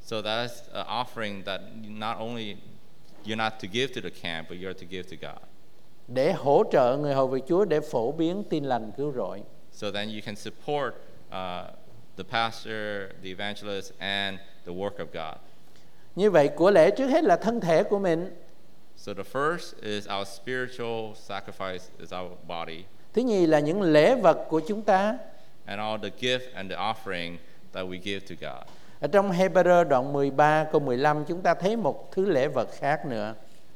So that's an offering that not only you're not to give to the camp, but you're to give to God. Để hỗ trợ người hầu việc Chúa để phổ biến tin lành cứu rỗi. So then you can support uh, the pastor, the evangelist, and the work of God. Như vậy của lễ trước hết là thân thể của mình. So the first is our spiritual sacrifice is our body. Thứ nhì là những lễ vật của chúng ta. And all the gift and the offering that we give to God. Ở trong Hebrew đoạn mười ba câu mười lăm chúng ta thấy một thứ lễ vật khác nữa.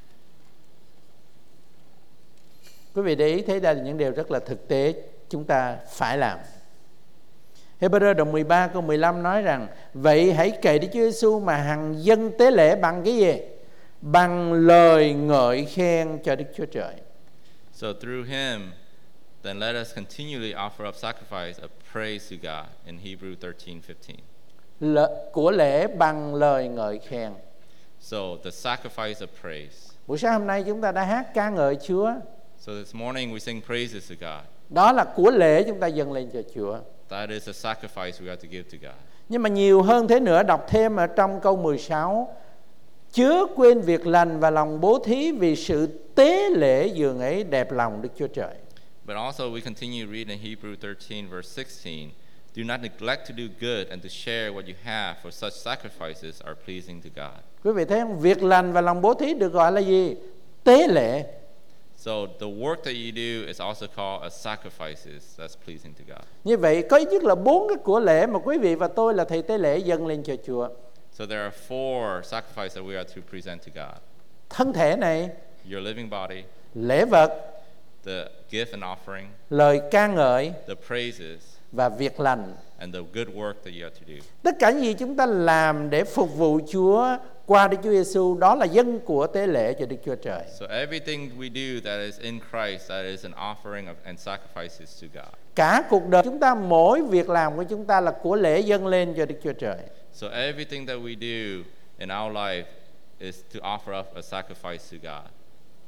Quý vị để ý thấy đây là những điều rất là thực tế chúng ta phải làm. Hebrew đoạn mười ba câu mười lăm nói rằng: vậy hãy cậy Đức Chúa Giêsu mà hằng dâng tế lễ bằng cái gì? Bằng lời ngợi khen cho Đức Chúa Trời. So through him, then let us continually offer up sacrifice of praise to God in Hebrew thirteen fifteen. L- của lễ bằng lời ngợi khen. So the sacrifice of praise. Buổi sáng hôm nay chúng ta đã hát ca ngợi Chúa. So this morning we sing praises to God. Đó là của lễ chúng ta dâng lên cho Chúa. That is a sacrifice we have to give to God. Nhưng mà nhiều hơn thế nữa, đọc thêm ở trong câu mười sáu: chớ quên việc lành và lòng bố thí, vì sự tế lễ dường ấy đẹp lòng Đức Chúa Trời. But also we continue reading in Hebrew thirteen verse sixteen. Do not neglect to do good and to share what you have, for such sacrifices are pleasing to God. Quý vị thấy không? Việc lành và lòng bố thí được gọi là gì? Tế lễ. So the work that you do is also called as sacrifices that's pleasing to God. Như vậy có ít nhất là bốn cái của lễ mà quý vị và tôi là thầy tế lễ dâng lên cho Chúa. So there are four sacrifices that we are to present to God. Thân thể này, Your living body, lễ vật, the gift and offering, lời ca ngợi the praises, và việc lành. and the good work that you have to do. Tất cả những gì chúng ta làm để phục vụ Chúa qua Đức Chúa Giêsu, đó là dâng của tế lễ cho Đức Chúa Trời. So everything we do that is in Christ, that is an offering of, and sacrifices to God. Cả cuộc đời chúng ta, mỗi việc làm của chúng ta là của lễ dâng lên cho Đức Chúa Trời. So everything that we do in our life is to offer up a sacrifice to God.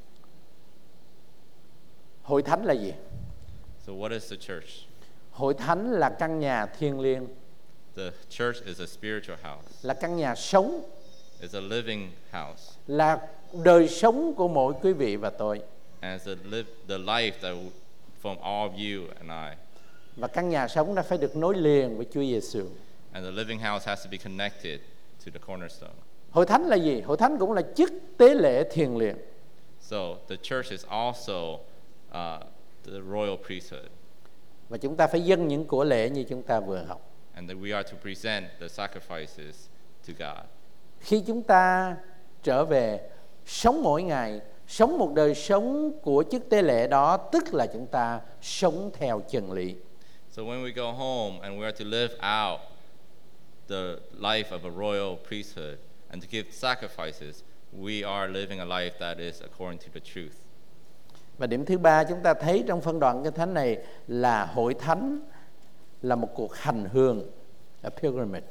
Hội thánh là gì? So what is the church? Hội thánh là căn nhà thiêng liêng, The church is a spiritual house. là căn nhà sống, It's a living house. là đời sống của mỗi quý vị và tôi. And it's a live, the life that w- from all of you and I. Và căn nhà sống đó phải được nối liền với Chúa Giêsu. And the living house has to be connected to the cornerstone. Hội thánh là gì? Hội thánh cũng là chức tế lễ thiêng liêng. So the church is also uh, the royal priesthood. Và chúng ta phải dâng những của lễ như chúng ta vừa học. And that we are to present the sacrifices to God. Khi chúng ta trở về sống mỗi ngày, sống một đời sống của chức tế lễ đó, tức là chúng ta sống theo chân lý. So when we go home and we are to live out the life of a royal priesthood and to give sacrifices, we are living a life that is according to the truth. Và điểm thứ ba chúng ta thấy trong phân đoạn kinh thánh này là hội thánh là một cuộc hành hương, a pilgrimage.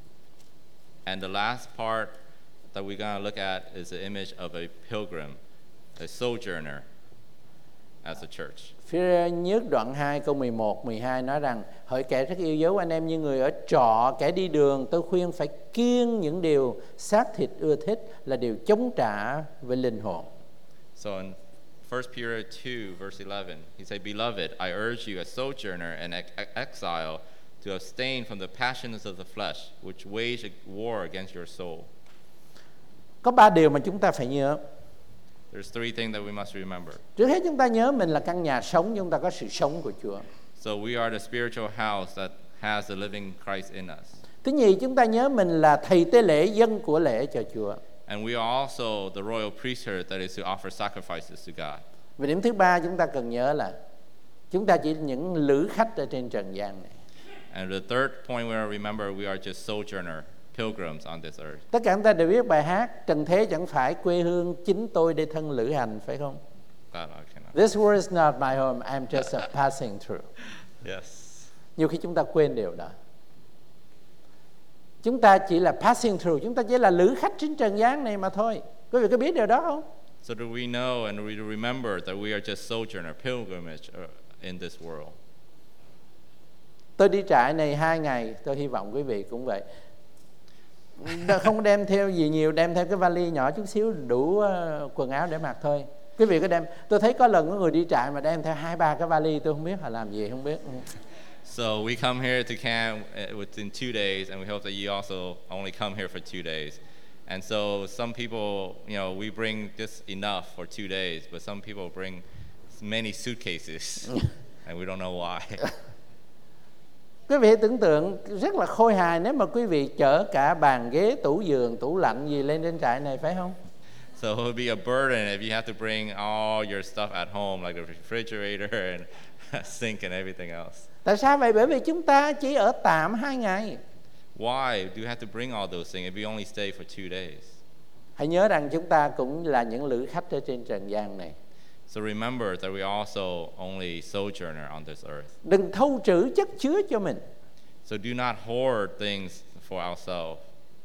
And the last part that we're going to look at is the image of a pilgrim, a sojourner as a church. Phía nhất đoạn hai câu mười một, mười hai nói rằng: hỡi kẻ rất yêu dấu anh em như người ở trọ, kẻ đi đường, tôi khuyên phải kiêng những điều xác thịt ưa thích, là điều chống trả với linh hồn. So in First Peter two, verse eleven, he said, Beloved, I urge you as sojourner and ex- exile to abstain from the passions of the flesh, which wage a war against your soul. Có ba điều mà chúng ta phải nhớ. There's three things that we must remember. Trước hết chúng ta nhớ mình là căn nhà sống, chúng ta có sự sống của Chúa. So we are the spiritual house that has the living Christ in us. Thứ nhì, chúng ta nhớ mình là thầy tế lễ dâng của lễ cho Chúa. And we are also the royal priesthood that is to offer sacrifices to God. Và điểm thứ ba chúng ta cần nhớ là chúng ta chỉ là những lữ khách ở trên trần gian này. And the third point we are to remember, we are just sojourner, pilgrims on this earth. Tất cả chúng ta đều biết bài hát trần thế chẳng phải quê hương, chính tôi để thân lữ hành, phải không? God, I cannot. This world is not my home, I'm just a passing through. Yes. Nhiều khi chúng ta quên điều đó. Chúng ta chỉ là passing through, chúng ta chỉ là lữ khách trên trần gian này mà thôi. Quý vị có biết điều đó không? So do we know and we remember that we are just sojourner, pilgrimage uh, in this world. Tôi đi trại này hai ngày, tôi hy vọng quý vị cũng vậy. Không đem theo gì nhiều, đem theo cái vali nhỏ chút xíu đủ uh, quần áo để mặc thôi. Quý vị có đem, tôi thấy có lần có người đi trại mà đem theo hai ba cái vali, tôi không biết họ làm gì, không biết. So we come here to camp within two days, and we hope that you also only come here for two days. And so some people, you know, we bring just enough for two days, but some people bring many suitcases, and we don't know why. Quý vị tưởng tượng rất là khôi hài nếu mà quý vị chở cả bàn ghế, tủ giường, tủ lạnh gì lên trên trại này, phải không? So it would be a burden if you have to bring all your stuff at home, like the refrigerator and sink and everything else. Tại sao vậy? Bởi vì chúng ta chỉ ở tạm hai ngày. Why do you have to bring all those things if you only stay for two days? Hãy nhớ rằng chúng ta cũng là những lữ khách ở trên trần gian này. So remember that we also only sojourner on this earth. Đừng thâu trữ chất chứa cho mình. So do not hoard things for ourselves,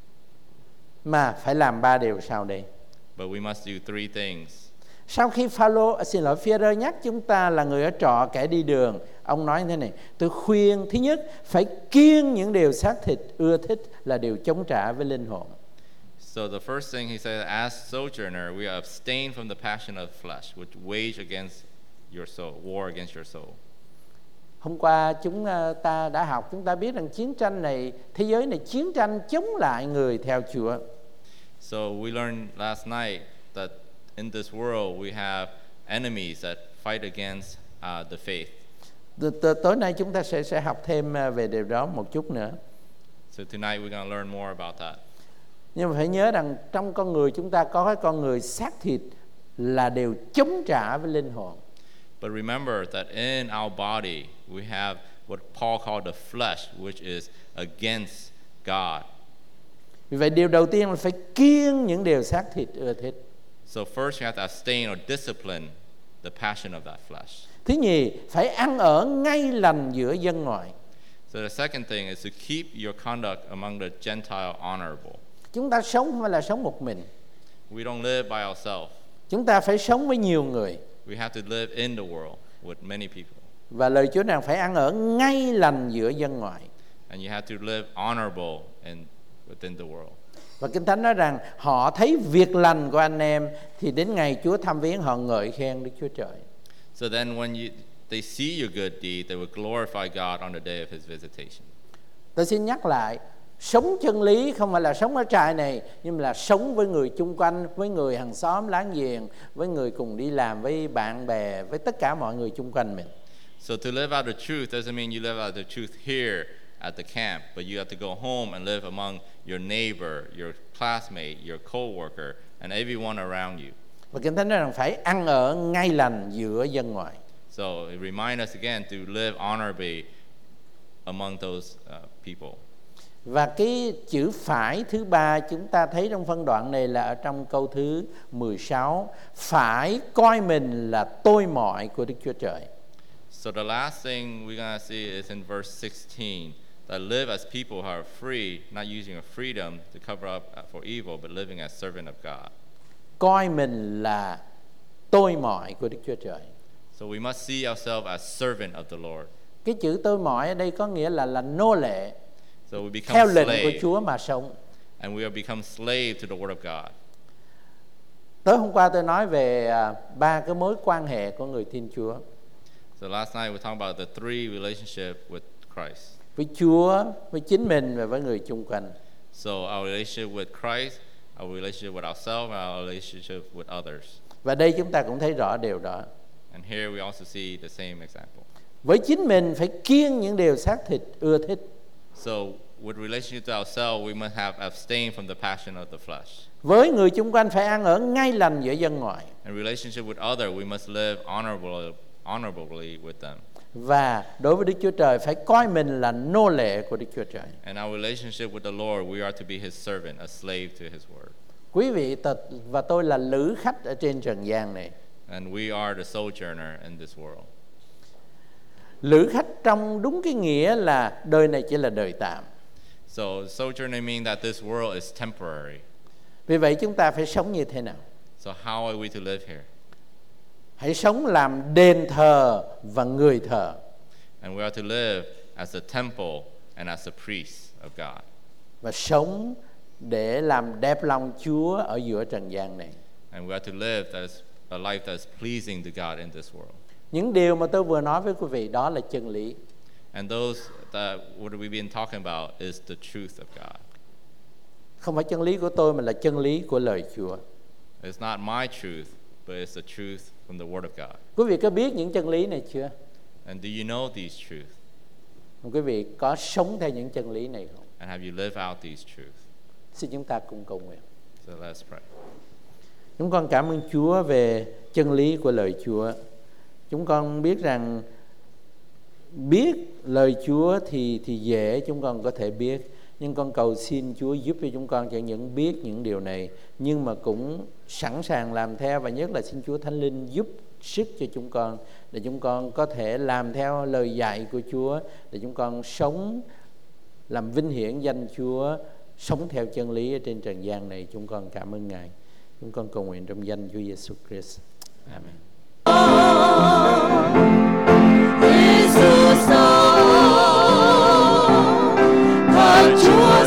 Mà phải làm ba điều sau đây. but we must do three things. Sau khi Phaolô, à, xin lỗi, Phi-e-rơ nhắc chúng ta là người ở trọ, kẻ đi đường, ông nói như thế này: tôi khuyên, thứ nhất, phải kiêng những điều xác thịt ưa thích là điều chống trả với linh hồn. So the first thing he says, as sojourner, we are abstain from the passion of the flesh, which wage against your soul, war against your soul. Hôm qua chúng ta đã học, chúng ta biết rằng chiến tranh này, thế giới này chiến tranh chống lại người theo Chúa. So we learned last night that in this world we have enemies that fight against uh, the faith. T- tối nay chúng ta sẽ sẽ học thêm về điều đó một chút nữa. So tonight we're going to learn more about that. Nhưng mà phải nhớ rằng trong con người chúng ta có cái con người xác thịt là đều chống trả với linh hồn. But remember that in our body we have what Paul called the flesh, which is against God. Vì vậy điều đầu tiên là phải kiêng những điều xác thịt ưa thích. So first you have to abstain or discipline the passion of that flesh. Thứ nhì, phải ăn ở ngay lành giữa dân ngoại. So the second thing is to keep your conduct among the Gentile honorable. Chúng ta sống không phải là sống một mình. We don't live by ourselves. Chúng ta phải sống với nhiều người. We have to live in the world with many people. Và lời Chúa rằng phải ăn ở ngay lành giữa dân ngoại. And you have to live honorable in, within the world. Và Kinh Thánh nói rằng họ thấy việc lành của anh em thì đến ngày Chúa thăm viếng họ ngợi khen Đức Chúa Trời. So then when you, they see your good deed, they will glorify God on the day of His visitation. Tôi xin nhắc lại, sống chân lý không phải là sống ở trại này, nhưng mà là sống với người chung quanh, với người hàng xóm láng giềng, với người cùng đi làm, với bạn bè, với tất cả mọi người chung quanh mình. So to live out the truth doesn't mean you live out the truth here at the camp, but you have to go home and live among your neighbor, your classmate, your co-worker, and everyone around you. Và Kinh Thánh nói rằng phải ăn ở ngay lành giữa dân ngoại. So it reminds us again to live honorably among those uh, people. Và cái chữ phải thứ ba chúng ta thấy trong phân đoạn này là ở trong câu thứ mười sáu. Phải coi mình là tôi mọi của Đức Chúa Trời. So the last thing we're going to see is in verse sixteen, that live as people who are free, not using your freedom to cover up for evil, but living as servant of God. Coi mình là tôi mọi của Đức Chúa Trời. So we must see ourselves as servant of the Lord. Cái chữ tôi mọi ở đây có nghĩa là là nô lệ, So we become theo lệnh của slave, Chúa mà sống. and we have become slave to the Word of God. Tối hôm qua tôi nói về à, ba cái mối quan hệ của người tin Chúa. So last night we talked about the three relationships with Christ. Với Chúa, với chính mình và với người chung quanh. So our relationship with Christ, our relationship with ourselves, and our relationship with others. Và đây chúng ta cũng thấy rõ điều đó. And here we also see the same example. Với chính mình phải kiêng những điều xác thịt ưa thích. So with relationship to ourselves, we must have abstained from the passion of the flesh. Với người chung quanh phải ăn ở ngay lành giữa dân ngoại. In relationship with others, we must live honorably, honorably with them. Và đối với Đức Chúa Trời phải coi mình là nô lệ của Đức Chúa Trời. And our relationship with the Lord, we are to be His servant, a slave to His word. Quý vị và tôi là lữ khách ở trên trần gian này. And we are the sojourner in this world. Lữ khách trong đúng cái nghĩa là đời này chỉ là đời tạm. So sojourner means that this world is temporary. Vì vậy chúng ta phải sống như thế nào? So how are we to live here? Hãy sống làm đền thờ và người thờ. And we are to live as a temple and as a priest of God. Và sống để làm đẹp lòng Chúa ở giữa trần gian này. And we have to live that is a life that is pleasing to God in this world. Những điều mà tôi vừa nói với quý vị đó là chân lý. And those that what we've been talking about is the truth of God. Không phải chân lý của tôi mà là chân lý của lời Chúa. It's not my truth, but it's the truth from the Word of God. Quý vị có biết những chân lý này chưa? And do you know these truths? Quý vị có sống theo những chân lý này không? And have you lived out these truths? Xin chúng ta cùng cầu nguyện. So let's pray. Chúng con cảm ơn Chúa về chân lý của lời Chúa. Chúng con biết rằng biết lời Chúa thì thì dễ, chúng con có thể biết. Nhưng con cầu xin Chúa giúp cho chúng con chẳng những biết những điều này, nhưng mà cũng sẵn sàng làm theo, và nhất là xin Chúa Thánh Linh giúp sức cho chúng con, để chúng con có thể làm theo lời dạy của Chúa, để chúng con sống làm vinh hiển danh Chúa, sống theo chân lý ở trên trần gian này. Chúng con cảm ơn Ngài. Chúng con cầu nguyện trong danh Chúa Giêsu Christ. Amen. Jesus thật Chúa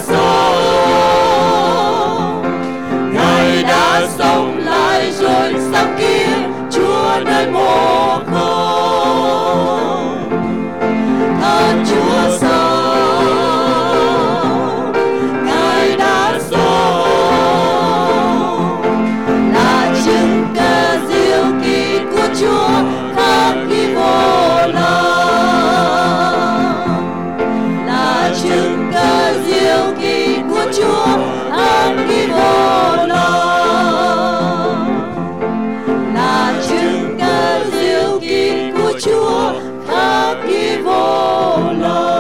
sống, Ngài đã sống lại rồi sáng kiến Chúa nơi mộ không. Thật Chúa sống, Ngài đã sống, là chứng cớ diệu kỳ của Chúa khắc ghi vô lòng, là chứng cớ diệu kỳ của Chúa khắc ghi vô lòng, là chứng cớ diệu kỳ của Chúa khắc ghi vô lòng.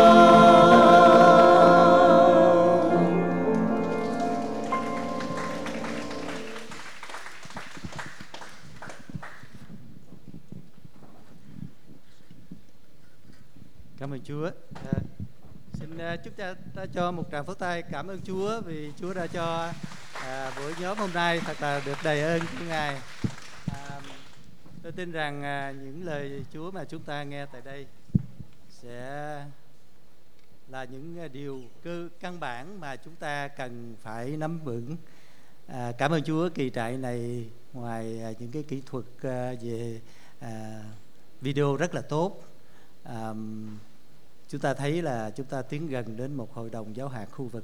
Cảm ơn Chúa. À, xin uh, chúc ta, ta cho một tràng pháo tay cảm ơn Chúa vì Chúa đã cho à, buổi nhóm hôm nay thật là được đầy ơn của Ngài. À, tôi tin rằng à, những lời Chúa mà chúng ta nghe tại đây sẽ là những điều cơ căn bản mà chúng ta cần phải nắm vững. À, cảm ơn Chúa, kỳ trại này ngoài à, những cái kỹ thuật à, về à, video rất là tốt, à, chúng ta thấy là chúng ta tiến gần đến một hội đồng giáo hạt khu vực.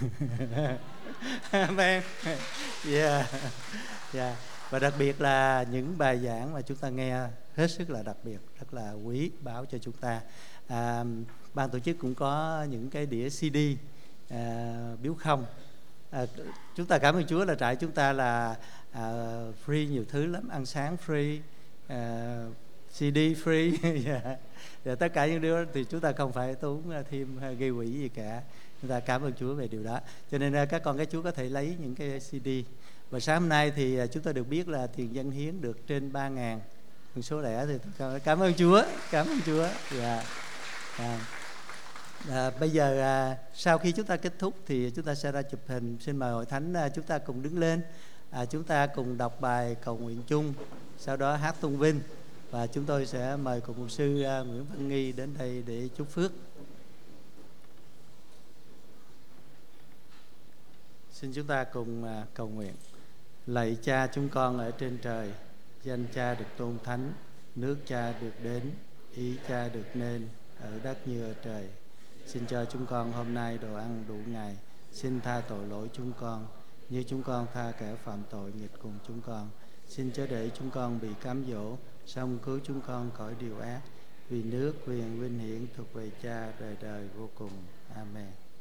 Amen. Yeah. Yeah. Và đặc biệt là những bài giảng mà chúng ta nghe hết sức là đặc biệt, rất là quý báu cho chúng ta. À, ban tổ chức cũng có những cái đĩa xê đê à, biếu không. À, chúng ta cảm ơn Chúa là trại chúng ta là à, free nhiều thứ lắm, ăn sáng free, à, xê đê free. Yeah. Và tất cả những điều đó thì chúng ta không phải tốn thêm gây quỹ gì cả. Chúng ta cảm ơn Chúa về điều đó. Cho nên các con các chú có thể lấy những cái xê đê. Và sáng hôm nay thì chúng ta được biết là tiền dân hiến được trên ba ngàn số lẻ, thì cảm ơn Chúa, cảm ơn Chúa. Yeah. À, à, bây giờ à, sau khi chúng ta kết thúc thì chúng ta sẽ ra chụp hình. Xin mời hội thánh à, chúng ta cùng đứng lên, à, chúng ta cùng đọc bài cầu nguyện chung, sau đó hát tôn vinh, và chúng tôi sẽ mời cùng mục sư à, Nguyễn Văn Nghi đến đây để chúc phước. Xin chúng ta cùng à, cầu nguyện. Lạy Cha chúng con ở trên trời, danh Cha được tôn thánh, nước Cha được đến, ý Cha được nên ở đất như ở trời. Xin cho chúng con hôm nay đồ ăn đủ ngày. Xin tha tội lỗi chúng con như chúng con tha kẻ phạm tội nghịch cùng chúng con. Xin chớ để chúng con bị cám dỗ, song cứu chúng con khỏi điều ác. Vì nước, quyền, vinh hiển thuộc về Cha đời đời vô cùng. Amen.